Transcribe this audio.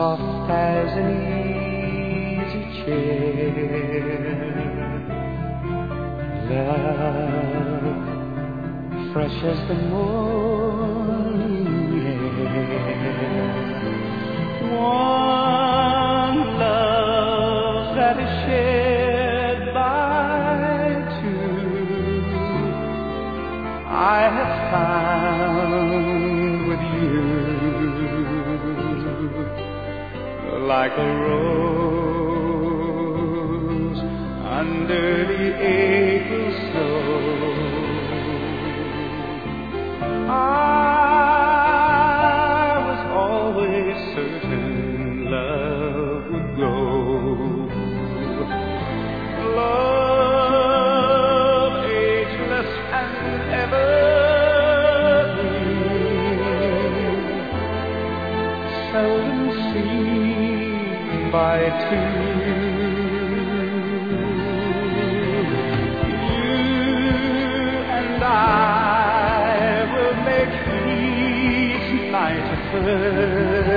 soft as an easy chair. Love, fresh as the morning air. One love that is shared by two, I have found with you. Like a rose under the April snow, I was always certain love would grow. Love, ageless and evergreen, seldom seen by two. You and I will make each night a first.